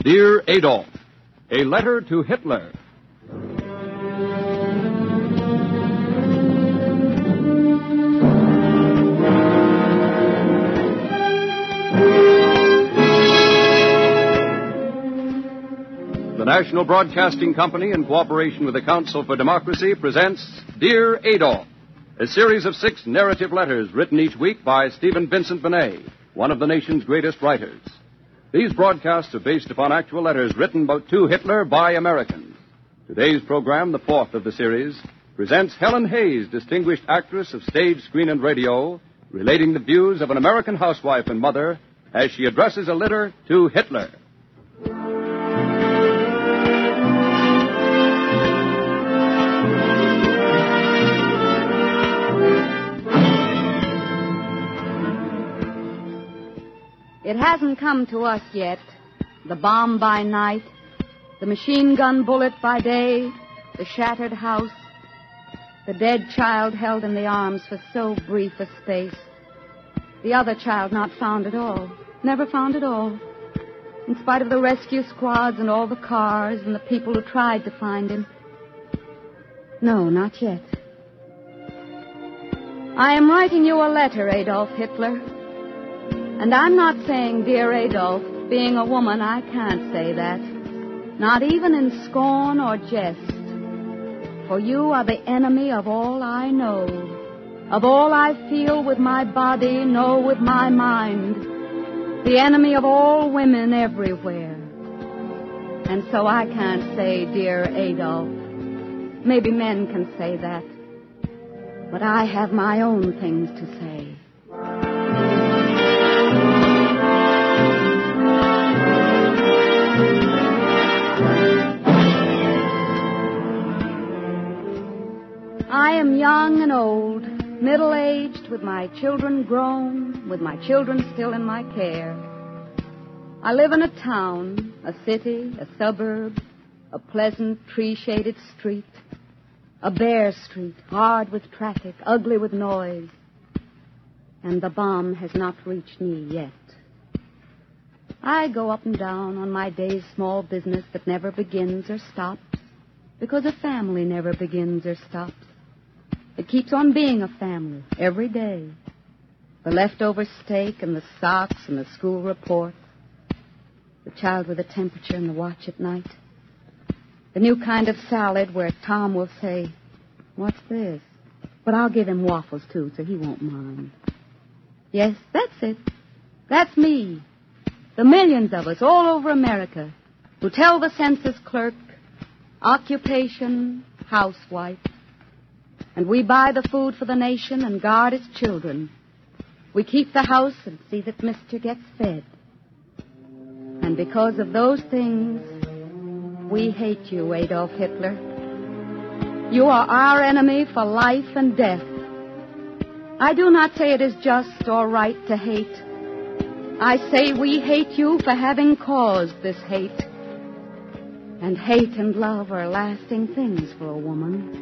Dear Adolf, a letter to Hitler. The National Broadcasting Company, in cooperation with the Council for Democracy, presents Dear Adolf, a series of 6 narrative letters written each week by Stephen Vincent Benet, one of the nation's greatest writers. These broadcasts are based upon actual letters written to Hitler by Americans. Today's program, the 4th of the series, presents Helen Hayes, distinguished actress of stage, screen, and radio, relating the views of an American housewife and mother as she addresses a letter to Hitler. It hasn't come to us yet. The bomb by night, the machine gun bullet by day, the shattered house, the dead child held in the arms for so brief a space. The other child not found at all, never found at all, in spite of the rescue squads and all the cars and the people who tried to find him. No, not yet. I am writing you a letter, Adolf Hitler. And I'm not saying, dear Adolf, being a woman, I can't say that. Not even in scorn or jest. For you are the enemy of all I know, of all I feel with my body, know with my mind, the enemy of all women everywhere. And so I can't say, dear Adolf. Maybe men can say that. But I have my own things to say. I am young and old, middle-aged, with my children grown, with my children still in my care. I live in a town, a city, a suburb, a pleasant, tree-shaded street, a bare street, hard with traffic, ugly with noise. And the bomb has not reached me yet. I go up and down on my day's small business that never begins or stops, because a family never begins or stops. It keeps on being a family every day. The leftover steak and the socks and the school report. The child with the temperature and the watch at night. The new kind of salad where Tom will say, "What's this?" But I'll give him waffles, too, so he won't mind. Yes, that's it. That's me. The millions of us all over America who tell the census clerk, occupation, housewife. And we buy the food for the nation and guard its children. We keep the house and see that Mr. gets fed. And because of those things, we hate you, Adolf Hitler. You are our enemy for life and death. I do not say it is just or right to hate. I say we hate you for having caused this hate. And hate and love are lasting things for a woman.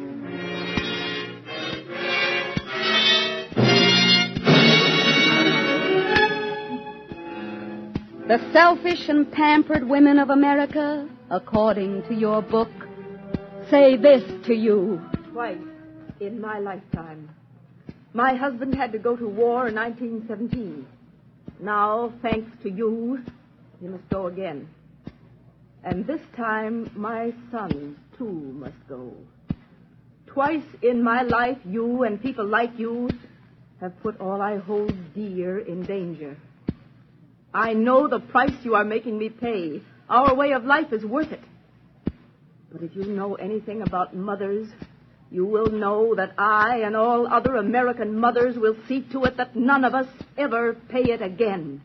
The selfish and pampered women of America, according to your book, say this to you. Twice in my lifetime. My husband had to go to war in 1917. Now, thanks to you, he must go again. And this time, my sons, too, must go. Twice in my life, you and people like you have put all I hold dear in danger. I know the price you are making me pay. Our way of life is worth it. But if you know anything about mothers, you will know that I and all other American mothers will see to it that none of us ever pay it again.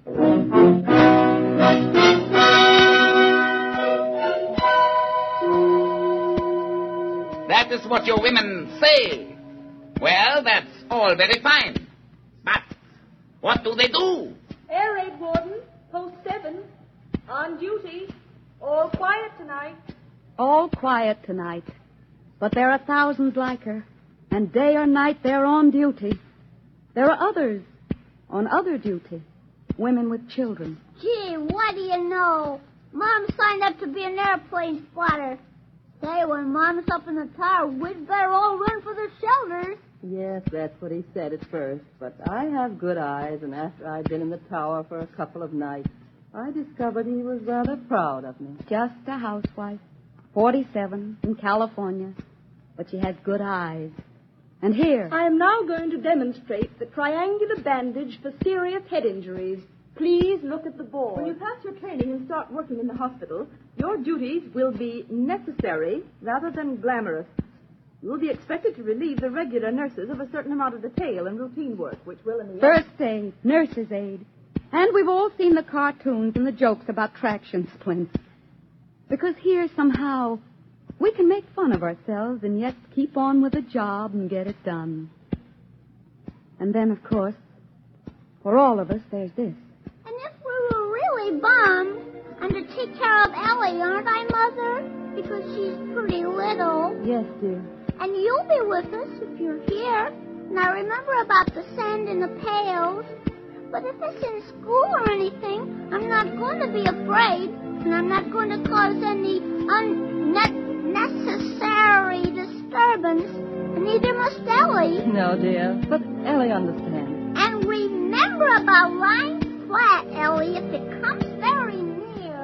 That is what your women say. Well, that's all very fine. But what do they do? Air raid warden, post 7, on duty. All quiet tonight. All quiet tonight. But there are thousands like her, and day or night they're on duty. There are others on other duty, women with children. Gee, what do you know? Mom signed to be an airplane spotter. Say, when Mom's up in the tower, we'd better all run for the shelters. Yes, that's what he said at first. But I have good eyes, and after I'd been in the tower for a couple of nights, I discovered he was rather proud of me. Just a housewife, 47, in California. But she has good eyes. And here... I am now going to demonstrate the triangular bandage for serious head injuries. Please look at the board. When you pass your training and start working in the hospital, your duties will be necessary rather than glamorous. You will be expected to relieve the regular nurses of a certain amount of detail and routine work, which will in the end... First aid, nurse's aid. And we've all seen the cartoons and the jokes about traction splints. Because here, somehow, we can make fun of ourselves and yet keep on with the job and get it done. And then, of course, for all of us, there's this. And if we were really bummed, I'm to take care of Ellie, aren't I, Mother? Because she's pretty little. Yes, dear. And you'll be with us if you're here. Now remember about the sand in the pails. But if it's in school or anything, I'm not going to be afraid. And I'm not going to cause any unnecessary disturbance. And neither must Ellie. No, dear, but Ellie understands. And remember about lying flat, Ellie, if it comes very near.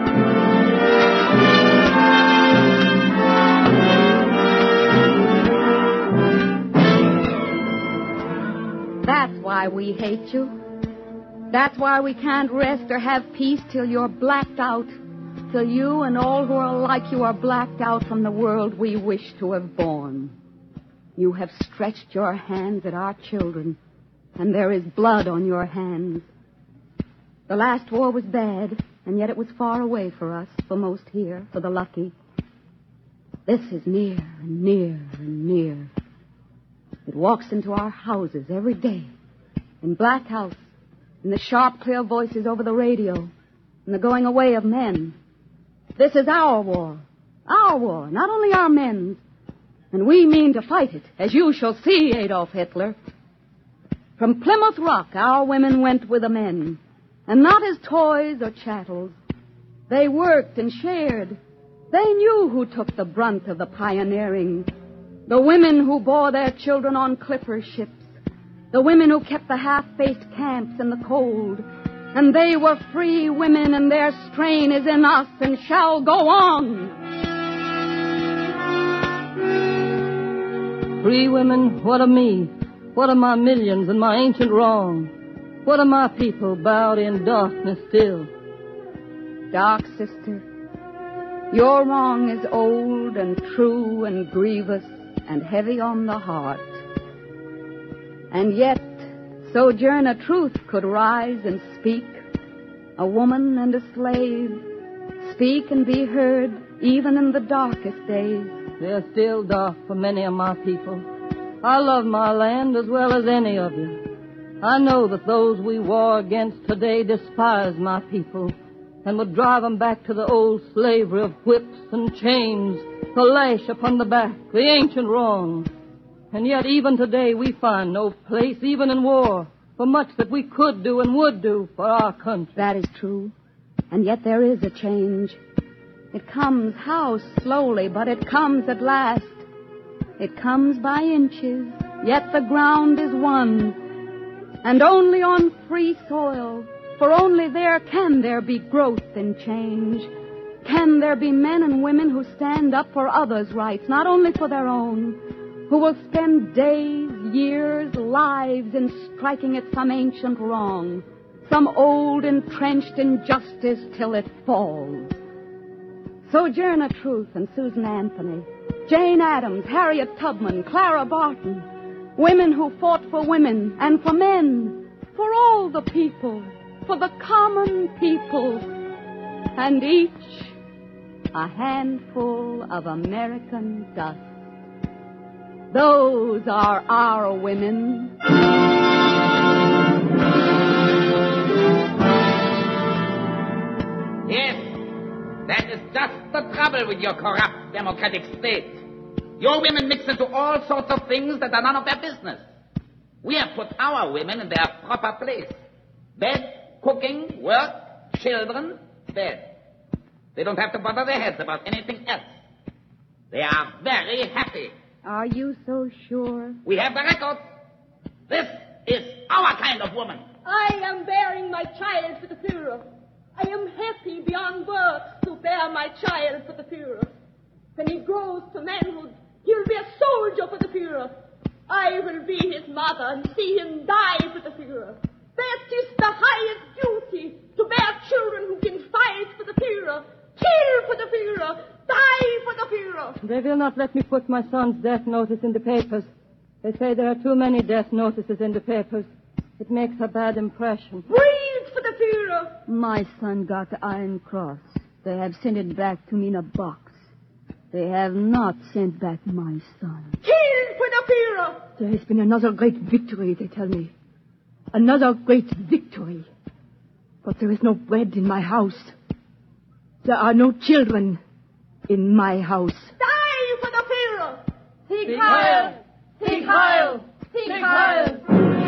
That's why we hate you. That's why we can't rest or have peace till you're blacked out. Till you and all who are like you are blacked out from the world we wish to have born. You have stretched your hands at our children, and there is blood on your hands. The last war was bad, and yet it was far away for us, for most here, for the lucky. This is near and near and near. It walks into our houses every day, in Black House, in the sharp, clear voices over the radio, in the going away of men. This is our war, not only our men's. And we mean to fight it, as you shall see, Adolf Hitler. From Plymouth Rock, our women went with the men, and not as toys or chattels. They worked and shared. They knew who took the brunt of the pioneering. The women who bore their children on clipper ships. The women who kept the half-faced camps in the cold. And they were free women, and their strain is in us and shall go on. Free women, what of me? What of my millions and my ancient wrong? What of my people bowed in darkness still? Dark sister, your wrong is old and true and grievous and heavy on the heart. And yet, Sojourner Truth could rise and speak, a woman and a slave, speak and be heard even in the darkest days. They're still dark for many of my people. I love my land as well as any of you. I know that those we war against today despise my people and would drive them back to the old slavery of whips and chains, the lash upon the back, the ancient wrong. And yet even today we find no place, even in war, for much that we could do and would do for our country. That is true. And yet there is a change. It comes, how slowly, but it comes at last. It comes by inches, yet the ground is won. And only on free soil, for only there can there be growth and change. Can there be men and women who stand up for others' rights, not only for their own, who will spend days, years, lives in striking at some ancient wrong, some old entrenched injustice till it falls. Sojourner Truth and Susan Anthony, Jane Addams, Harriet Tubman, Clara Barton, women who fought for women and for men, for all the people, for the common people, and each a handful of American dust. Those are our women. Yes, that is just the trouble with your corrupt democratic state. Your women mix into all sorts of things that are none of their business. We have put our women in their proper place. Bed, cooking, work, children, bed. They don't have to bother their heads about anything else. They are very happy. Are you so sure? We have the records. This is our kind of woman. I am bearing my child for the Führer. I am happy beyond words to bear my child for the Führer. When he grows to manhood, he'll be a soldier for the Führer. I will be his mother and see him die for the Führer. That is the highest duty, to bear children who can fight for the Führer, kill for the Führer, die for the Führer. They will not let me put my son's death notice in the papers. They say there are too many death notices in the papers. It makes a bad impression. Breathe for the Führer. My son got the Iron Cross. They have sent it back to me in a box. They have not sent back my son. Kill for the Führer. There has been another great victory, they tell me. Another great victory. But there is no bread in my house. There are no children in my house. Die for the Führer. Sieg Heil! Sieg Heil! Sieg Heil!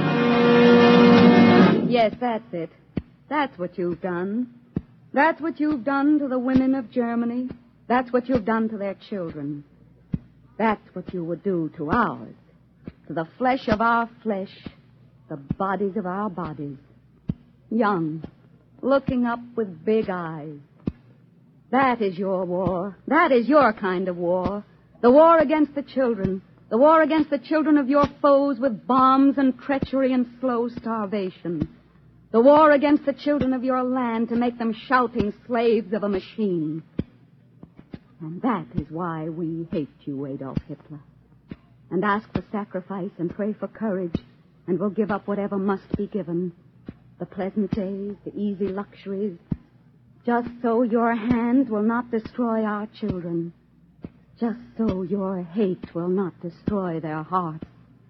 Yes, that's it. That's what you've done. That's what you've done to the women of Germany. That's what you've done to their children. That's what you would do to ours. To the flesh of our flesh, the bodies of our bodies. Young, looking up with big eyes. That is your war. That is your kind of war. The war against the children. The war against the children of your foes with bombs and treachery and slow starvation. The war against the children of your land to make them shouting slaves of a machine. And that is why we hate you, Adolf Hitler. And ask for sacrifice and pray for courage, and will give up whatever must be given. The pleasant days, the easy luxuries, just so your hands will not destroy our children. Just so your hate will not destroy their hearts.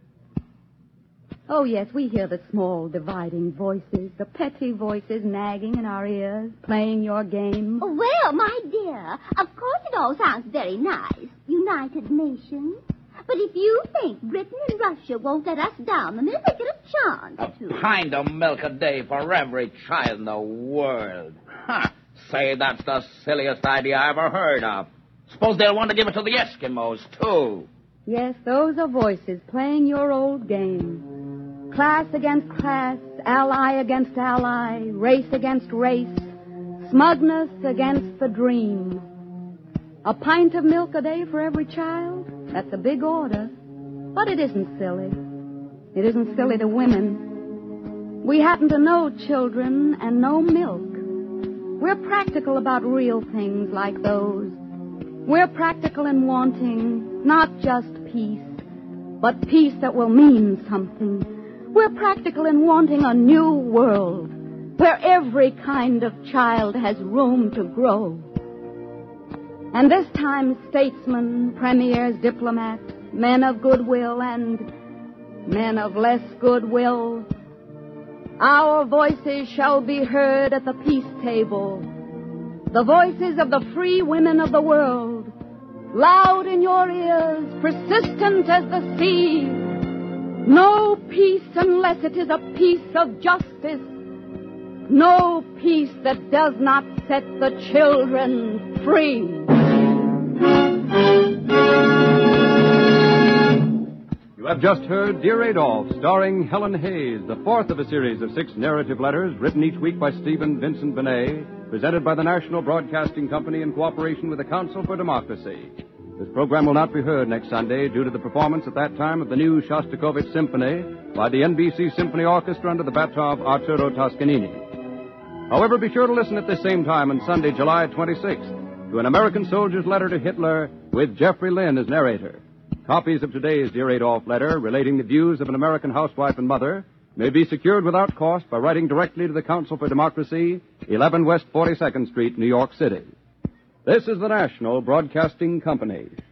Oh, yes, we hear the small dividing voices, the petty voices nagging in our ears, playing your game. Oh, well, my dear, of course it all sounds very nice. United Nations. But if you think Britain and Russia won't let us down the minute they get a chance to... A pint of milk a day for every child in the world. Huh. Say, that's the silliest idea I ever heard of. Suppose they'll want to give it to the Eskimos, too. Yes, those are voices playing your old game. Class against class, ally against ally, race against race, smugness against the dream. A pint of milk a day for every child? That's a big order. But it isn't silly. It isn't silly to women. We happen to know children and know milk. We're practical about real things like those. We're practical in wanting not just peace, but peace that will mean something. We're practical in wanting a new world where every kind of child has room to grow. And this time, statesmen, premiers, diplomats, men of goodwill and men of less goodwill, our voices shall be heard at the peace table. The voices of the free women of the world, loud in your ears, persistent as the sea. No peace unless it is a peace of justice. No peace that does not set the children free. You have just heard Dear Adolf, starring Helen Hayes, the fourth of a series of 6 narrative letters written each week by Stephen Vincent Benet, presented by the National Broadcasting Company in cooperation with the Council for Democracy. This program will not be heard next Sunday due to the performance at that time of the new Shostakovich Symphony by the NBC Symphony Orchestra under the baton of Arturo Toscanini. However, be sure to listen at this same time on Sunday, July 26th, to An American Soldier's Letter to Hitler with Jeffrey Lynn as narrator. Copies of today's Dear Adolf letter relating the views of an American housewife and mother may be secured without cost by writing directly to the Council for Democracy, 11 West 42nd Street, New York City. This is the National Broadcasting Company.